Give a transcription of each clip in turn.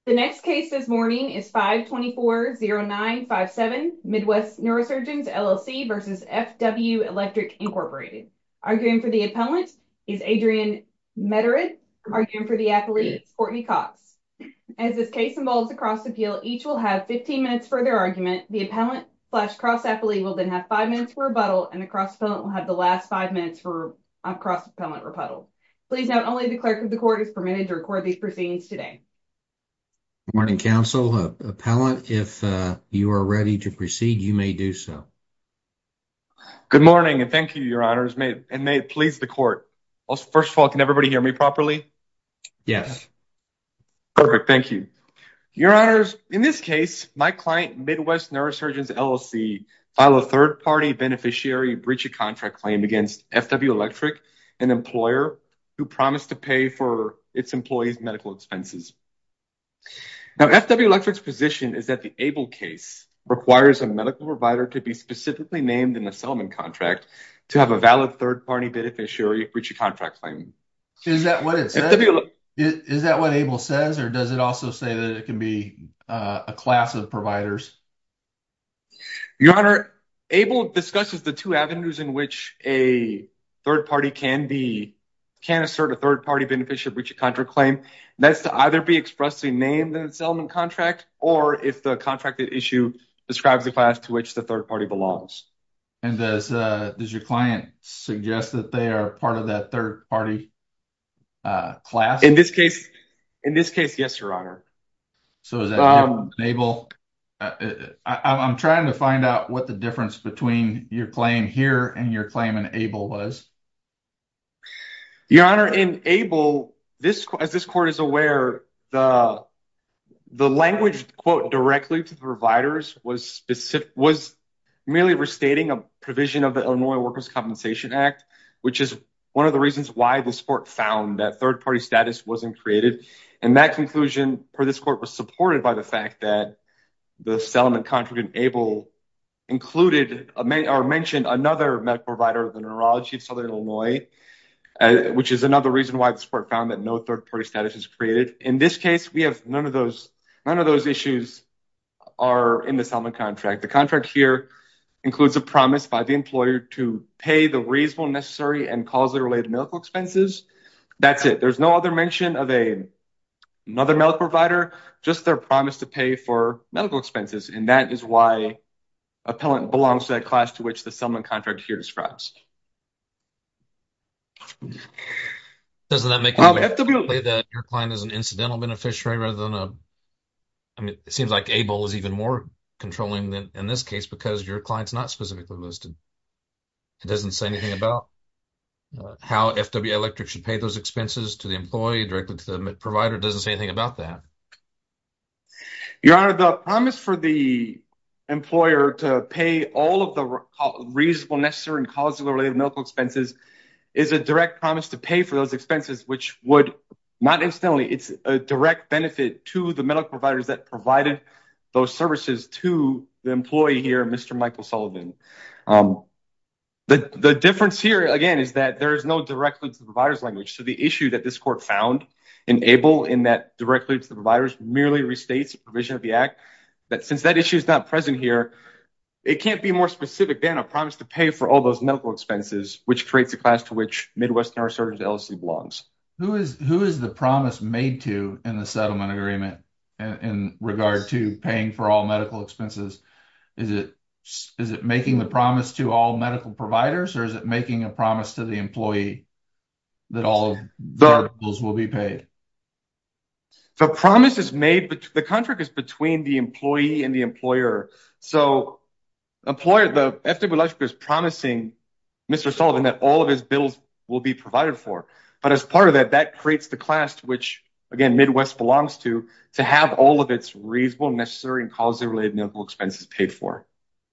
The next case this morning is 524-0957 Midwest Neurosurgeons LLC versus FW Electric Incorporated. Arguing for the appellant is Adrian Meterid. Arguing for the appellee is Courtney Cox. As this case involves a cross appeal, each will have 15 minutes for their argument. The appellant / cross appellee will then have 5 minutes for rebuttal, and the cross appellant will have the last 5 minutes for cross appellant rebuttal. Please note only the clerk of the court is permitted to record these proceedings today. Morning, counsel. Appellant, if you are ready to proceed, you may do so. Good morning, and thank you, Your Honors. May it please the court. Also, first of all, can everybody hear me properly? Yes. Perfect, thank you. Your Honors, in this case, my client, Midwest Neurosurgeons LLC, filed a third-party beneficiary breach of contract claim against FW Electric, an employer who promised to pay for its employees' medical expenses. Now, FW Electric's position is that the ABLE case requires a medical provider to be specifically named in the settlement contract to have a valid third-party beneficiary breach of contract claim. Is that what it says? Is that what ABLE says, or does it also say that it can be a class of providers? Your Honor, ABLE discusses the two avenues in which a third party can assert a third-party beneficiary breach of contract claim. That's to either be expressly named in the settlement contract, or if the contracted issue describes the class to which the third party belongs. And does your client suggest that they are part of that third party class? In this case, yes, Your Honor. So is that different than ABLE? I'm trying to find out what the difference between your claim here and your claim in ABLE was. Your Honor, in ABLE, as this court is aware, the language, quote, directly to the providers was merely restating a provision of the Illinois Workers' Compensation Act, which is one of the reasons why this court found that third-party status wasn't created. And that conclusion for this court was supported by the fact that the settlement contract in ABLE included or mentioned another medical provider, the Neurology of Southern Illinois, which is another reason why this court found that no third-party status is created. In this case, we have none of those issues are in the settlement contract. The contract here includes a promise by the employer to pay the reasonable, necessary, and causally related medical expenses. That's it. There's no other mention of another medical provider, just their promise to pay for medical expenses. And that is why appellant belongs to that class to which the settlement contract here describes. Doesn't that make it that your client is an incidental beneficiary rather than it seems like ABLE is even more controlling than in this case because your client's not specifically listed. It doesn't say anything about how FW Electric should pay those expenses to the employee, directly to the provider. It doesn't say anything about that. Your Honor, the promise for the employer to pay all of the reasonable, necessary, and causally related medical expenses is a direct promise to pay for those expenses, which would not incidentally, it's a direct benefit to the medical providers that provided those services to the employee here, Mr. Michael Sullivan. The difference here, again, is that there is no directly to the provider's language. So the issue that this court found in ABLE in that directly to the providers merely restates the provision of the act, that since that issue is not present here, it can't be more specific than a promise to pay for all those medical expenses, which creates a class to which Midwest Neurosurgeons LLC belongs. Who is the promise made to in the settlement agreement in regard to paying for all medical expenses? Is it making the promise to all medical providers, or is it making a promise to the employee that all of their bills will be paid? The promise is made, but the contract is between the employee and the employer. So the FW Electric is promising Mr. Sullivan that all of his bills will be provided for. But as part of that, that creates the class to which, again, Midwest belongs to have all of its reasonable, necessary, and causally related medical expenses paid for.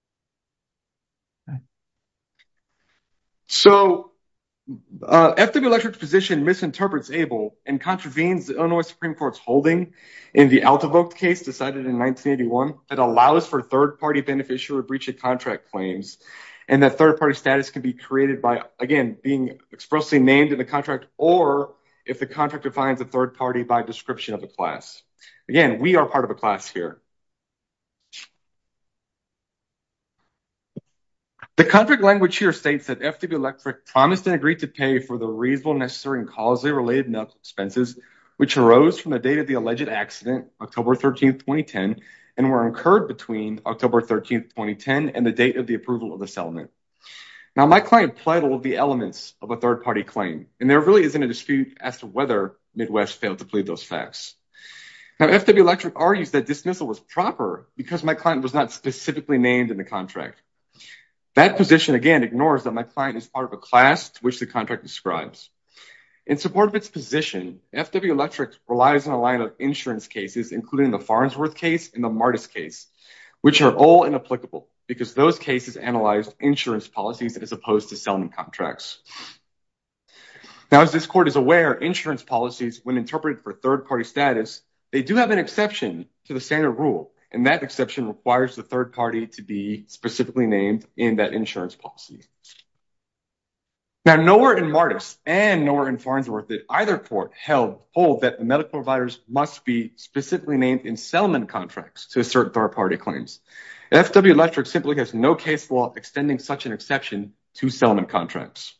So FW Electric's position misinterprets ABLE and contravenes the Illinois Supreme Court's holding in the Altavogt case decided in 1981 that allows for third-party beneficiary breach of contract claims, and that third-party status can be created by, again, being expressly named in the contract or if the contract defines a third party by description of a class. Again, we are part of a class here. The contract language here states that FW Electric promised and agreed to pay for the reasonable, necessary, and causally related medical expenses which arose from the date of the alleged accident, October 13th, 2010, and were incurred between October 13th, 2010, and the date of the approval of the settlement. Now, my client pled all of the elements of a third-party claim, and there really isn't a dispute as to whether Midwest failed to plead those facts. Now, FW Electric argues that dismissal was proper because my client was not specifically named in the contract. That position, again, ignores that my client is part of a class to which the contract describes. In support of its position, FW Electric relies on a line of insurance cases, including the Farnsworth case and the Martis case, which are all inapplicable because those cases analyzed insurance policies as opposed to settlement contracts. Now, as this court is aware, insurance policies, when interpreted for third-party status, they do have an exception to the standard rule, and that exception requires the third party to be specifically named in that insurance policy. Now, nowhere in Martis and nowhere in Farnsworth did either court hold that the medical providers must be specifically named in settlement contracts to assert third-party claims. FW Electric simply has no case law extending such an exception to settlement contracts.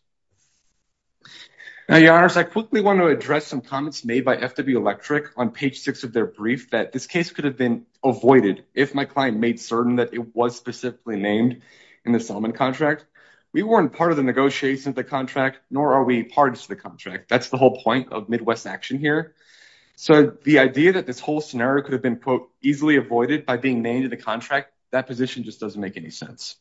Now, Your Honors, I quickly want to address some comments made by FW Electric on page 6 of their brief that this case could have been avoided if my client made certain that it was specifically named in the settlement contract. We weren't part of the negotiation of the contract, nor are we parties to the contract. That's the whole point of Midwest action here. So the idea that this whole scenario could have been, quote, easily avoided by being named in the contract, that position just doesn't make any sense.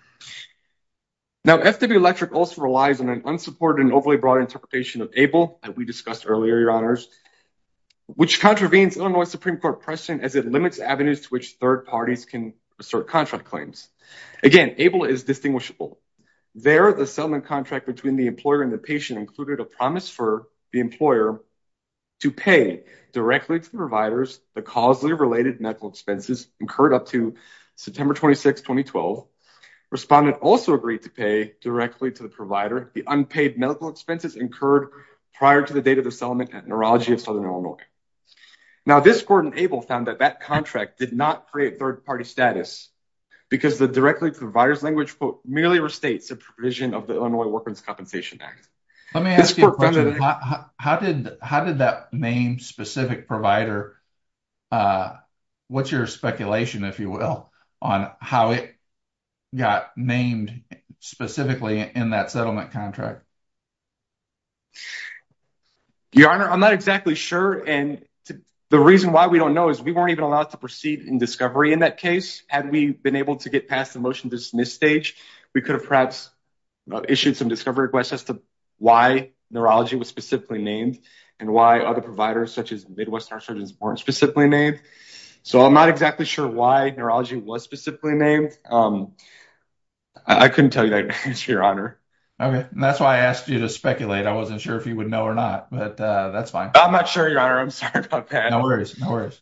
Now, FW Electric also relies on an unsupported and overly broad interpretation of ABLE that we discussed earlier, Your Honors, which contravenes Illinois Supreme Court precedent as it limits avenues to which third parties can assert contract claims. Again, ABLE is distinguishable. There, the settlement contract between the employer and the patient included a promise for the employer to pay directly to the providers the causally related medical expenses incurred up to September 26, 2012. Respondent also agreed to pay directly to the provider the unpaid medical expenses incurred prior to the date of the settlement at Neurology of Southern Illinois. Now, this court in ABLE found that that contract did not create third-party status because the directly to the provider's language, quote, merely restates a provision of the Illinois Workers' Compensation Act. Let me ask you a question. How did that name specific provider, what's your speculation, if you will, on how it got named specifically in that settlement contract? Your Honor, I'm not exactly sure. And the reason why we don't know is we weren't even allowed to proceed in discovery in that case. Had we been able to get past the motion to dismiss stage, we could have perhaps issued some discovery requests as to why Neurology was specifically named and why other providers such as Midwest Neurosurgeons weren't specifically named. So I'm not exactly sure why Neurology was specifically named. I couldn't tell you that, Your Honor. Okay, and that's why I asked you to speculate. I wasn't sure if you would know or not, but that's fine. I'm not sure, Your Honor. I'm sorry about that. No worries, no worries.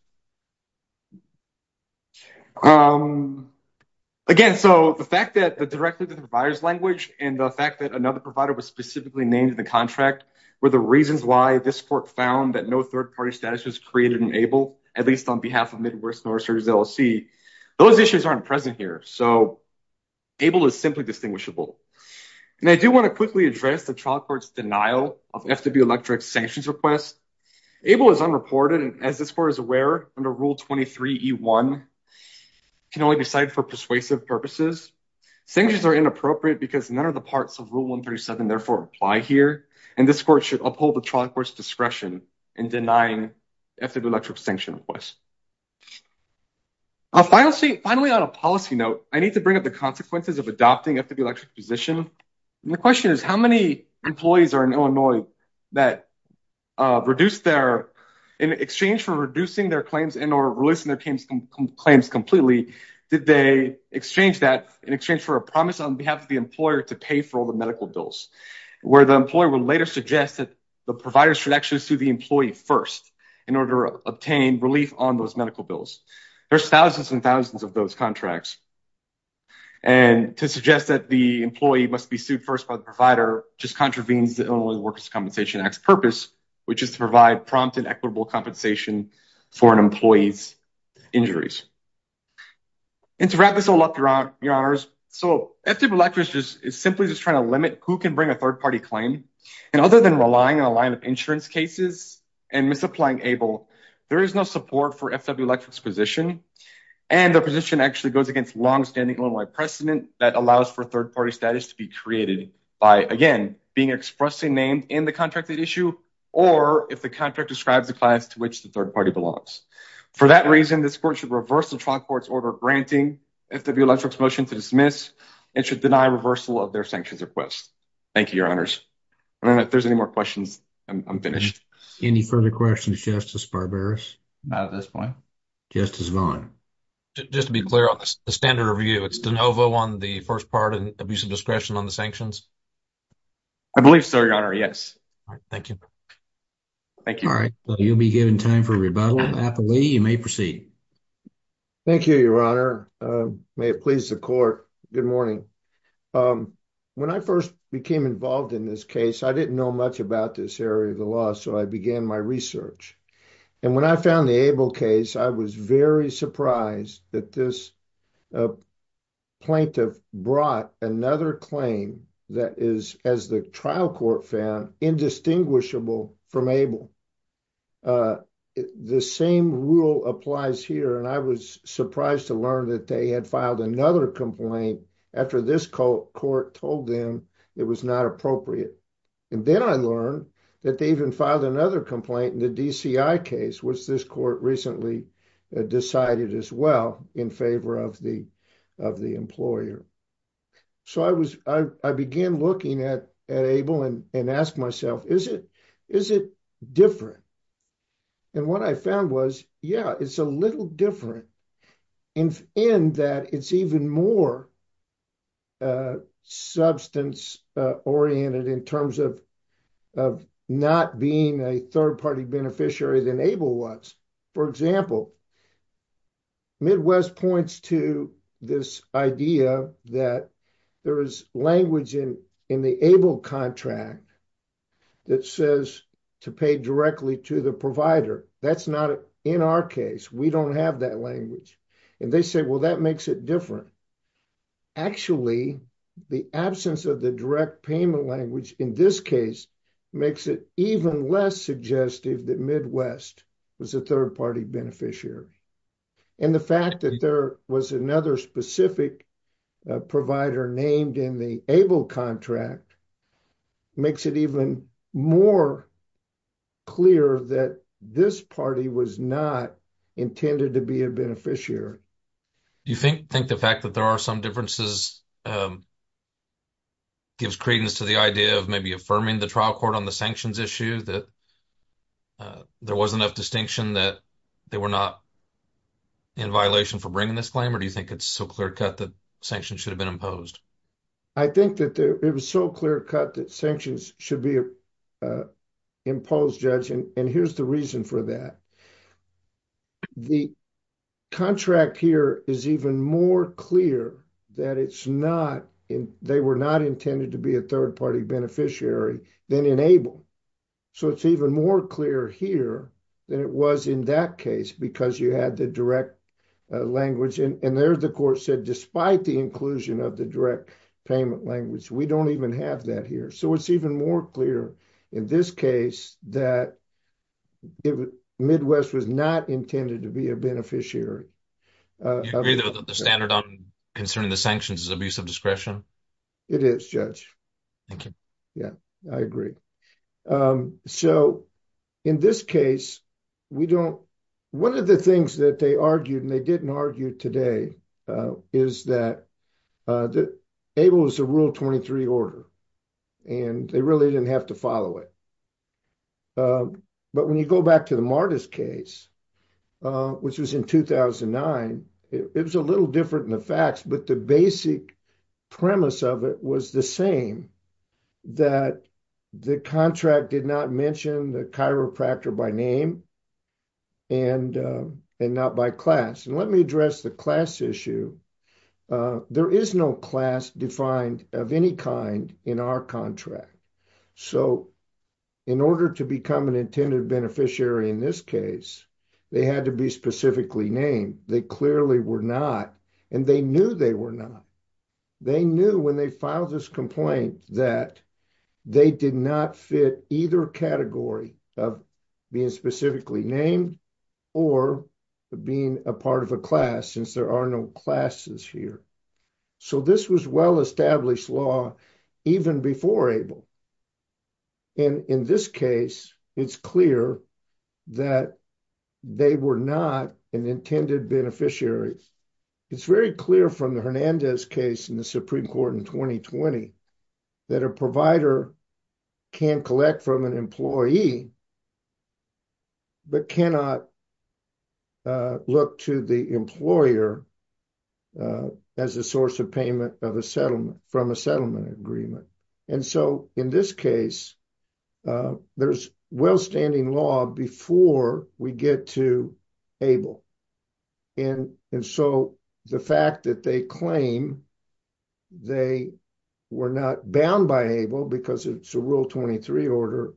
Again, so the fact that the directly to the provider's language and the fact that another provider was specifically named in the contract were the reasons why this court found that no third-party status was created in ABLE, at least on behalf of Midwest Neurosurgeons LLC. Those issues aren't present here, so ABLE is simply distinguishable. And I do want to quickly address the trial court's denial of FW Electric's sanctions request. ABLE is unreported, and as this court is aware, under Rule 23E1, can only be cited for persuasive purposes. Sanctions are inappropriate because none of the parts of Rule 137 therefore apply here, and this court should uphold the trial court's discretion in denying FW Electric's sanction request. Finally, on a policy note, I need to bring up the consequences of adopting FW Electric's position. And the question is, how many employees are in Illinois that in exchange for reducing their claims and or releasing their claims completely, did they exchange that in exchange for a promise on behalf of the employer to pay for all the medical bills, where the employer would later suggest that the providers should actually sue the employee first in order to obtain relief on those medical bills. There's thousands and thousands of those contracts. And to suggest that the employee must be sued first by the provider just contravenes the Illinois Workers' Compensation Act's purpose, which is to provide prompt and equitable compensation for an employee's injuries. And to wrap this all up, Your Honors, so FW Electric is simply just trying to limit who can bring a third-party claim. And other than relying on a line of insurance cases and misapplying ABLE, there is no support for FW Electric's position. And their position actually goes against long-standing Illinois precedent that allows for third-party status to be created by, again, being expressly named in the contracted issue, or if the contract describes the class to which the third party belongs. For that reason, this court should reverse the trial court's order granting FW Electric's motion to dismiss and should deny reversal of their sanctions request. Thank you, Your Honors. And if there's any more questions, I'm finished. Any further questions, Justice Barberis? Not at this point. Justice Vaughn. Just to be clear on the standard review, it's de novo on the first part and abuse of discretion on the sanctions? I believe so, Your Honor, yes. All right, thank you. Thank you. All right, so you'll be given time for rebuttal. Appellee, you may proceed. Thank you, Your Honor. May it please the court. Good morning. When I first became involved in this case, I didn't know much about this area of the law, so I began my research. And when I found the ABLE case, I was very surprised that this plaintiff brought another claim that is, as the trial court found, indistinguishable from ABLE. The same rule applies here, and I was surprised to learn that they had filed another complaint after this court told them it was not appropriate. And then I learned that they even filed another complaint in the DCI case, which this court recently decided as well in favor of the employer. So I began looking at ABLE and asked myself, is it different? And what I found was, yeah, it's a little different in that it's even more substance oriented in terms of not being a third-party beneficiary than ABLE was. For example, Midwest points to this idea that there is language in the ABLE contract that says to pay directly to the provider. That's not in our case. We don't have that language. And they say, well, that makes it different. Actually, the absence of the direct payment language in this case makes it even less suggestive that Midwest was a third-party beneficiary. And the fact that there was another specific provider named in the ABLE contract makes it even more clear that this party was not intended to be a beneficiary. Do you think the fact that there are some differences gives credence to the idea of maybe affirming the trial court on the sanctions issue, that there was enough distinction that they were not in violation for bringing this claim, or do you think it's so clear-cut that sanctions should have been imposed? I think that it was so clear-cut that sanctions should be imposed, Judge, and here's the reason for that. The contract here is even more clear that they were not intended to be a third-party beneficiary than in ABLE. So it's even more clear here than it was in that case because you had the direct language. And there the court said, despite the inclusion of the direct payment language, we don't even have that here. So it's even more clear in this case that Midwest was not intended to be a beneficiary. Do you agree that the standard on concerning the sanctions is abuse of discretion? It is, Judge. Thank you. Yeah, I agree. So in this case, one of the things that they argued, and they didn't argue today, is that ABLE is a Rule 23 order, and they really didn't have to follow it. But when you go back to the Martis case, which was in 2009, it was a little different in the facts, but the basic premise of it was the same, that the contract did not mention the chiropractor by name and not by class. And let me address the class issue. There is no class defined of any kind in our contract. So in order to become an intended beneficiary in this case, they had to be specifically named. They clearly were not, and they knew they were not. They knew when they filed this complaint that they did not fit either category of being specifically named or being a part of a class, since there are no classes here. So this was well-established law even before Abel. And in this case, it's clear that they were not an intended beneficiary. It's very clear from the Hernandez case in the Supreme Court in 2020 that a provider can collect from an employee, but cannot look to the employer as a source of payment of a settlement from a settlement agreement. And so in this case, there's well-standing law before we get to Abel. And so the fact that they claim they were not bound by Abel because it's a Rule 23 order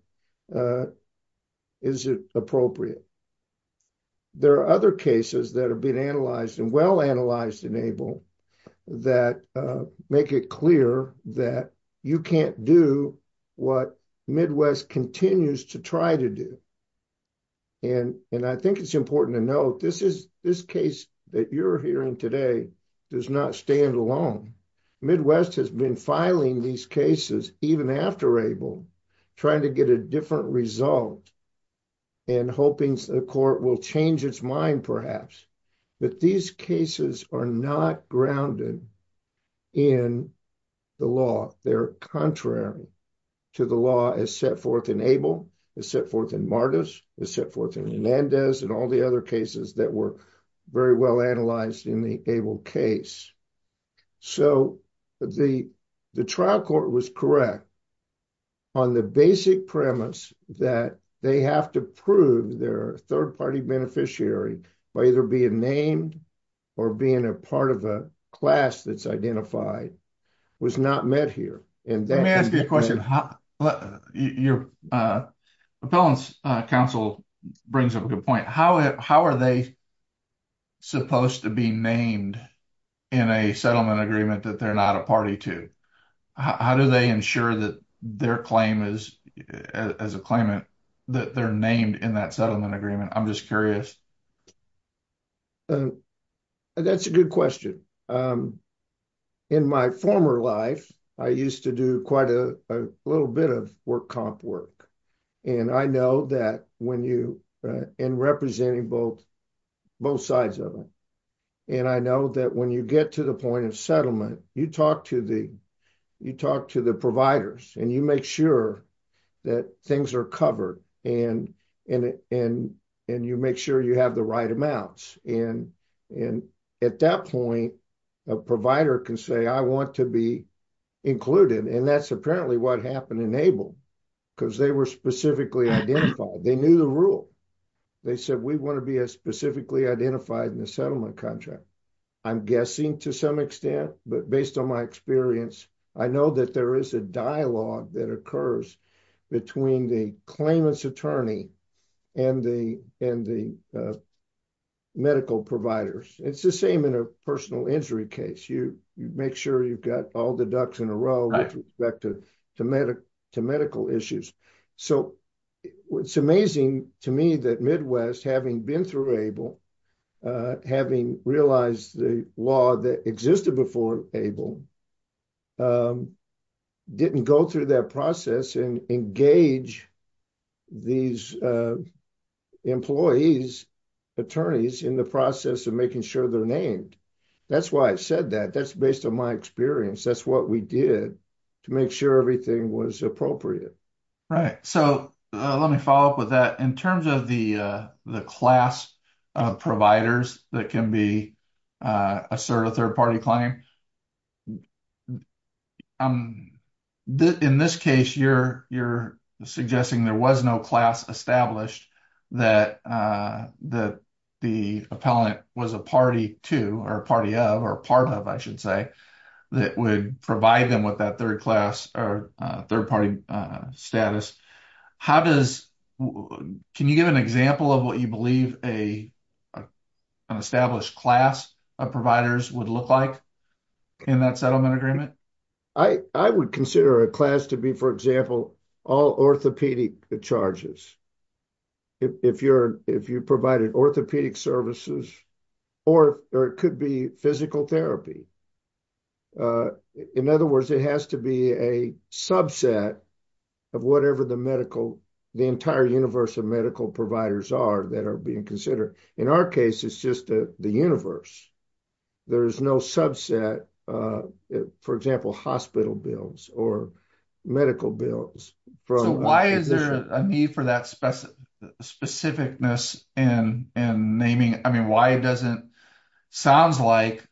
is appropriate. There are other cases that have been analyzed and well analyzed in Abel that make it clear that you can't do what Midwest continues to try to do. And I think it's important to note this case that you're hearing today does not stand alone. Midwest has been filing these cases even after Abel, trying to get a different result and hoping the court will change its mind perhaps. But these cases are not grounded in the law. They're contrary to the law as set forth in Abel, as set forth in Martis, as set forth in Hernandez, and all the other cases that were very well analyzed in the Abel case. So the trial court was correct on the basic premise that they have to prove they're a third-party beneficiary by either being named or being a part of a class that's identified was not met here. And let me ask you a question. Your appellant's counsel brings up a good point. How are they supposed to be named in a settlement agreement that they're not a party to? How do they ensure that their claim is, as a claimant, that they're named in that settlement agreement? I'm just curious. That's a good question. In my former life, I used to do quite a little bit of work comp work. And I know that when you, in representing both sides of it, and I know that when you get to the point of settlement, you talk to the providers and you make sure that things are covered and you make sure you have the right amounts. And at that point, a provider can say, I want to be included. And that's apparently what happened in Abel, because they were specifically identified. They knew the rule. They said, we want to be as specifically identified in the settlement contract. I'm guessing to some extent, but based on my experience, I know that there is a dialogue that occurs between the claimant's attorney and the medical providers. It's the same in a personal injury case. You make sure you've got all the ducks in a row with respect to medical issues. So it's amazing to me that Midwest, having been through Abel, having realized the law that existed before Abel, didn't go through that process and engage these employees, attorneys, in the process of making sure they're named. That's why I said that. That's based on my experience. That's what we did to make sure everything was appropriate. Right. So let me follow up with that. In terms of the class of providers that can be assert a third-party claim, in this case, you're suggesting there was no class established that the appellant was a party to, or a party of, or part of, I should say, that would provide them with that third class or third-party status. can you give an example of what you believe an established class of providers would look like in that settlement agreement? I would consider a class to be, for example, all orthopedic charges. If you provided orthopedic services, or it could be physical therapy. In other words, it has to be a subset of whatever the entire universe of medical providers are that are being considered. In our case, it's just the universe. There's no subset, for example, hospital bills or medical bills. So why is there a need for that specificness in naming? I mean, why doesn't, sounds like,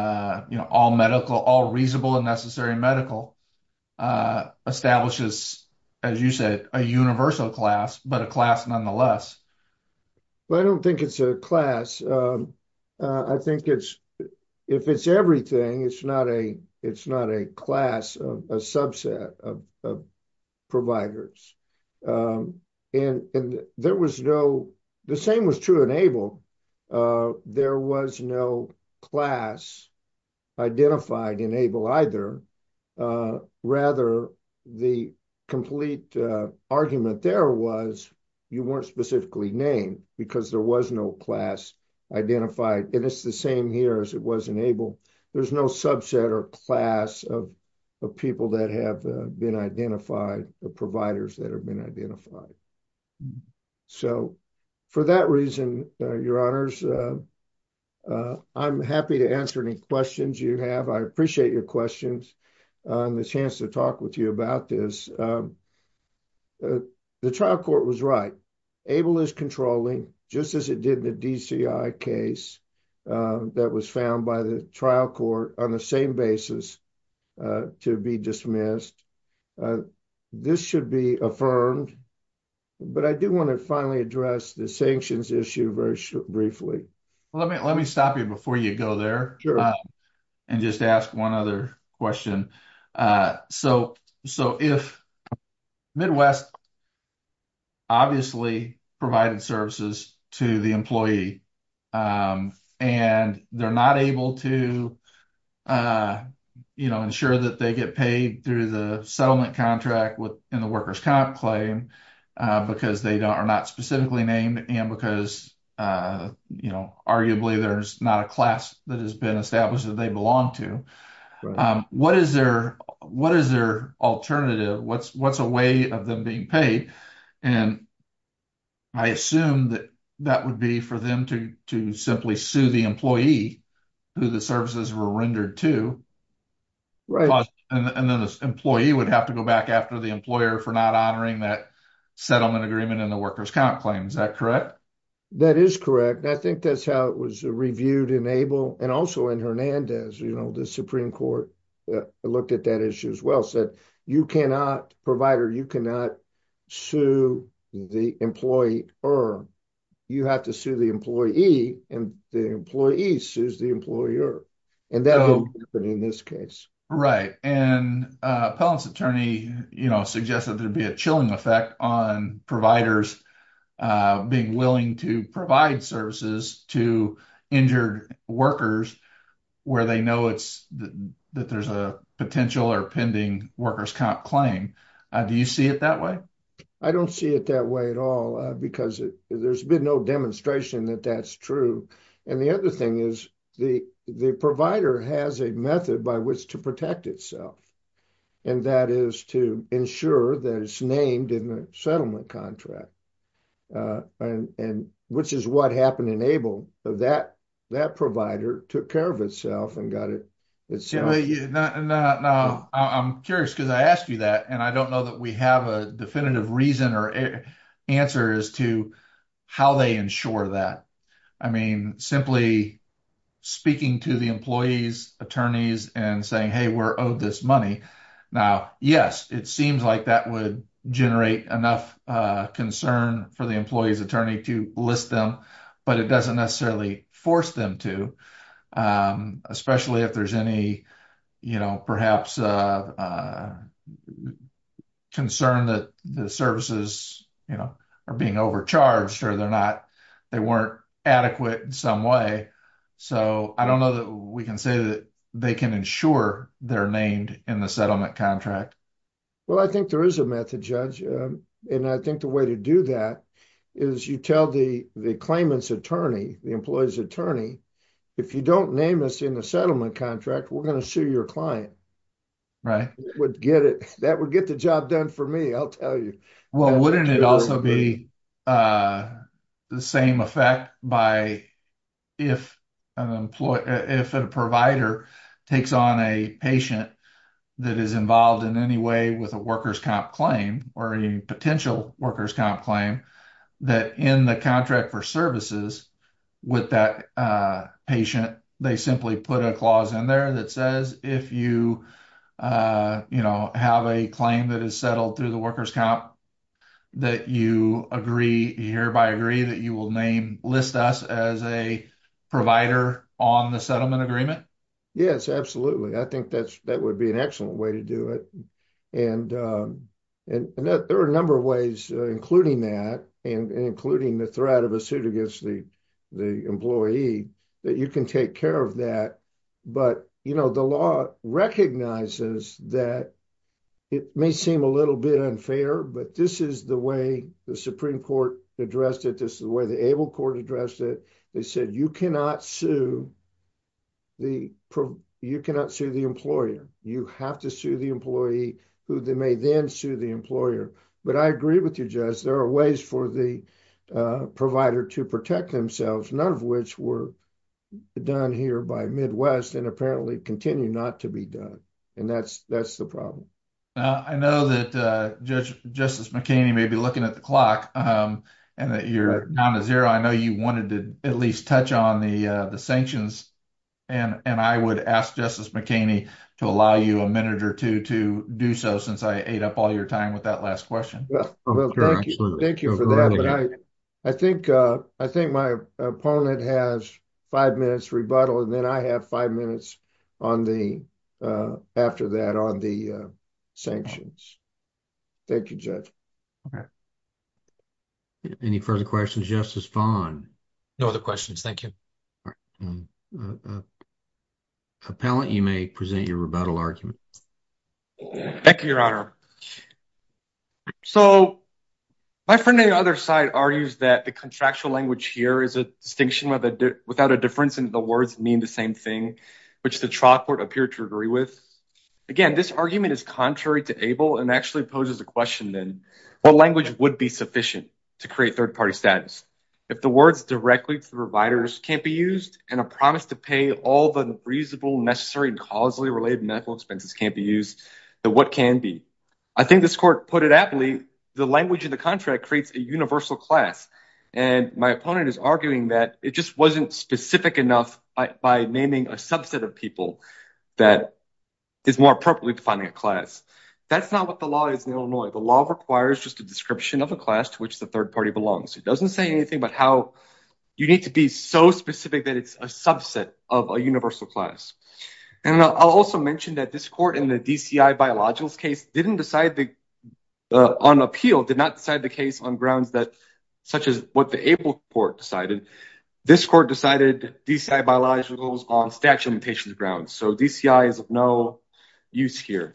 all reasonable and necessary medical establishes, as you said, a universal class, but a class nonetheless. Well, I don't think it's a class. I think if it's everything, it's not a class of a subset of providers. And there was the same was true in ABLE. There was no class identified in ABLE either. Rather, the complete argument there was you weren't specifically named because there was no class identified. And it's the same here as it was in ABLE. There's no subset or class of people that have been identified, the providers that have been identified. So for that reason, Your Honors, I'm happy to answer any questions you have. I appreciate your questions and the chance to talk with you about this. The trial court was right. ABLE is controlling, just as it did in the DCI case that was found by the trial court on the same basis to be dismissed. This should be affirmed. But I do want to finally address the sanctions issue very briefly. Well, let me stop you before you go there. Sure. And just ask one other question. So if Midwest obviously provided services to the employee and they're not able to ensure that they get paid through the settlement contract in the workers' comp claim because they are not specifically named and because arguably there's not a class that has been established that they belong to. Right. What is their alternative? What's a way of them being paid? And I assume that would be for them to simply sue the employee who the services were rendered to. Right. And then the employee would have to go back after the employer for not honoring that settlement agreement in the workers' comp claim. Is that correct? That is correct. I think that's how it was reviewed in ABLE and also in Hernandez. The Supreme Court looked at that issue as well, said you cannot sue the employer. You have to sue the employee, and the employee sues the employer. And that didn't happen in this case. Right. And appellant's attorney, suggested there'd be a chilling effect on providers being willing to provide services to injured workers where they know that there's a potential or pending workers' comp claim. Do you see it that way? I don't see it that way at all because there's been no demonstration that that's true. And the other thing is the provider has a method by which to protect itself, and that is to ensure that it's named in the settlement contract, and which is what happened in ABLE. That provider took care of itself and got it itself. No, I'm curious because I asked you that, and I don't know that we have a definitive reason or answer as to how they ensure that. I mean, simply speaking to the employees, attorneys, and saying, hey, we're owed this money. Now, yes, it seems like that would generate enough concern for the employee's attorney to list them, but it doesn't necessarily force them to, especially if there's any, perhaps concerned that the services, are being overcharged or they weren't adequate in some way. So I don't know that we can say that they can ensure they're named in the settlement contract. Well, I think there is a method, Judge. And I think the way to do that is you tell the claimant's attorney, the employee's attorney, if you don't name us in the settlement contract, we're going to sue your client. Right. That would get the job done for me, I'll tell you. Well, wouldn't it also be the same effect by if a provider takes on a patient that is involved in any way with a workers' comp claim or a potential workers' comp claim, that in the contract for services with that patient, they simply put a clause in there that says if you have a claim that is settled through the workers' comp, that you hereby agree that you will list us as a provider on the settlement agreement? Yes, absolutely. I think that would be an excellent way to do it. And there are a number of ways, including that, and including the threat of a suit against the employee, that you can take care of that. But, the law recognizes that it may seem a little bit unfair, but this is the way the Supreme Court addressed it. This is the way the Able Court addressed it. They said you cannot sue the employer. You have to sue the employee, who they may then sue the employer. But I agree with you, Judge. There are ways for the provider to protect themselves, none of which were done here by Midwest and apparently continue not to be done. And that's the problem. I know that Justice McKinney may be looking at the clock and that you're down to zero. I know you wanted to at least touch on the sanctions, and I would ask Justice McKinney to allow you a minute or two to do so, since I ate up all your time with that last question. Well, sure, thank you for that. But I think my opponent has 5 minutes rebuttal, and then I have 5 minutes on the after that on the sanctions. Thank you, Judge. Okay. Any further questions, Justice Vaughn? No other questions. Thank you. Appellant, you may present your rebuttal argument. Thank you, Your Honor. So my friend on the other side argues that the contractual language here is a distinction without a difference, and the words mean the same thing, which the trial court appeared to agree with. Again, this argument is contrary to Able and actually poses a question then. What language would be sufficient to create third-party status? If the words directly to the providers can't be used and a promise to pay all the reasonable, necessary, and causally related medical expenses can't be used, then what can be? I think this court put it aptly. The language in the contract creates a universal class. And my opponent is arguing that it just wasn't specific enough by naming a subset of people that is more appropriately defining a class. That's not what the law is in Illinois. The law requires just a description of a class to which the third party belongs. It doesn't say anything about how you need to be so specific that it's a subset of a universal class. And I'll also mention that this court in the DCI Biologicals case didn't decide on appeal, did not decide the case on grounds that, such as what the Able court decided. This court decided DCI Biologicals on statute of limitations grounds. So DCI is of no use here.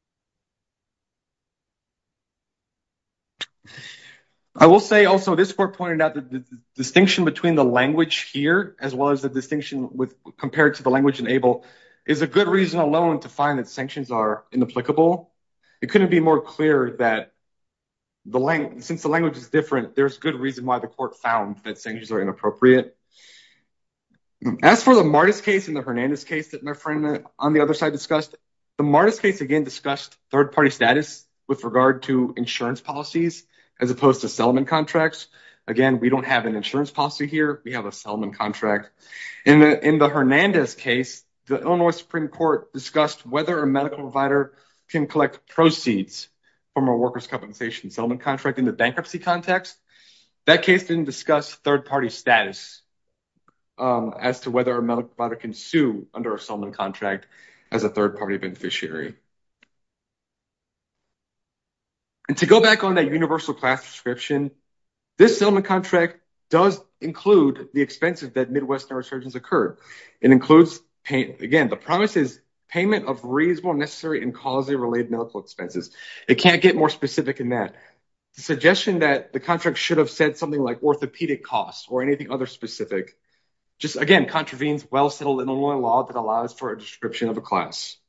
I will say also, this court pointed out that the distinction between the language here, as well as the distinction compared to the language in Able, is a good reason alone to find that sanctions are inapplicable. It couldn't be more clear that since the language is different, there's good reason why the court found that sanctions are inappropriate. As for the Martis case and the Hernandez case that my friend on the other side discussed, the Martis case again discussed third-party status with regard to insurance policies as opposed to settlement contracts. Again, we don't have an insurance policy here. We have a settlement contract. In the Hernandez case, the Illinois Supreme Court discussed whether a medical provider can collect proceeds from a workers' compensation settlement contract in the bankruptcy context. That case didn't discuss third-party status as to whether a medical provider can sue under a settlement contract as a third-party beneficiary. And to go back on that universal class description, this settlement contract does include the expenses that Midwest neurosurgeons incurred. It includes, again, the promise is payment of reasonable, necessary, and causally related medical expenses. It can't get more specific than that. The suggestion that the contract should have said something like orthopedic costs or anything other specific just, again, contravenes well-settled Illinois law that allows for a description of a class.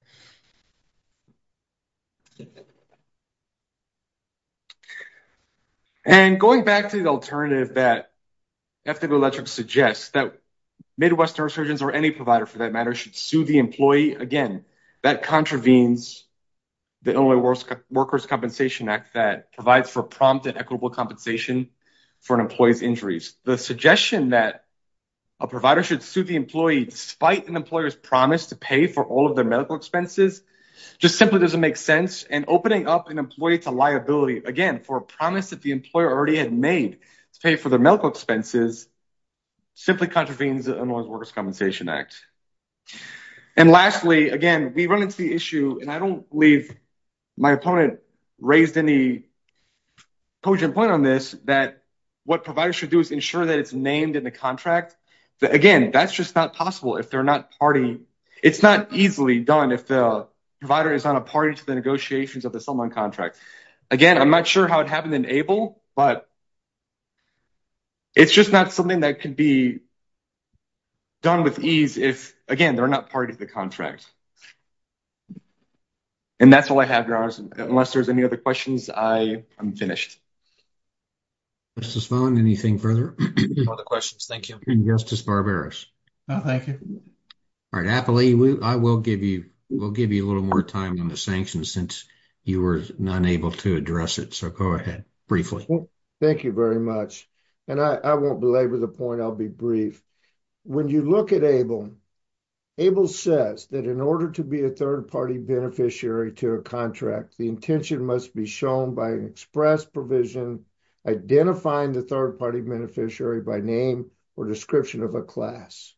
And going back to the alternative that FW Electric suggests, that Midwest neurosurgeons or any provider for that matter should sue the employee, again, that contravenes the Illinois Workers' Compensation Act that provides for prompt and equitable compensation for an employee's injuries. The suggestion that a provider should sue the employee despite an employer's promise to pay for all of their medical expenses just simply doesn't make sense. And opening up an employee to liability, again, for a promise that the employer already had made to pay for their medical expenses simply contravenes the Illinois Workers' Compensation Act. And lastly, again, we run into the issue, and I don't believe my opponent raised any cogent point on this, that what providers should do is ensure that it's named in the contract. Again, that's just not possible if they're not party. It's not easily done if the provider is not a party to the negotiations of the settlement contract. Again, I'm not sure how it happened in Able, but it's just not something that could be done with ease if, again, they're not party to the contract. And that's all I have, Your Honors. Unless there's any other questions, I'm finished. Justice Vaughn, anything further? No other questions. Thank you. Justice Barberos. No, thank you. All right, Appley, we'll give you a little more time on the sanctions since you were unable to address it. So go ahead briefly. Thank you very much. And I won't belabor the point. I'll be brief. When you look at Able says that in order to be a third-party beneficiary to a contract, the intention must be shown by an express provision identifying the third-party beneficiary by name or description of a class.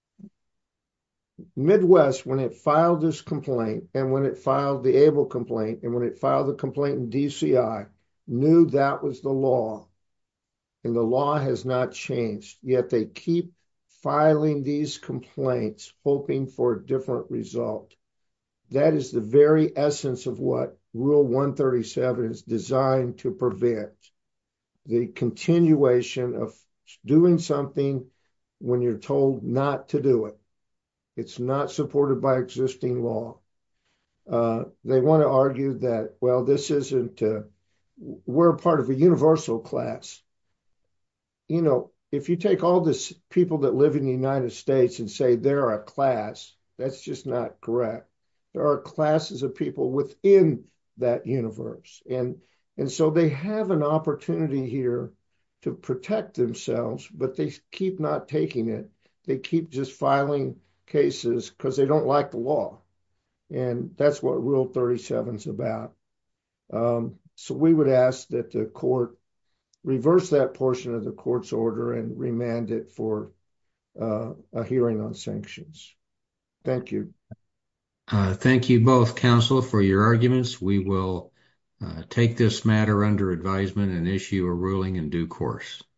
Midwest, when it filed this complaint, and when it filed the Able complaint, and when it filed the complaint in DCI, knew that was the law. And the law has not changed, yet they keep filing these complaints, hoping for a different result. That is the very essence of what Rule 137 is designed to prevent. The continuation of doing something when you're told not to do it. It's not supported by existing law. They want to argue that, well, this isn't, we're part of a universal class. You know, if you take all this people that live in the United States and say they're a class, that's just not correct. There are classes of people within that universe. And so they have an opportunity here to protect themselves, but they keep not taking it. They keep just filing cases because they don't like the law. And that's what Rule 37 is about. So we would ask that the court reverse that portion of the court's order and remand it for a hearing on sanctions. Thank you. Thank you both, counsel, for your arguments. We will take this matter under advisement and issue a ruling in due course.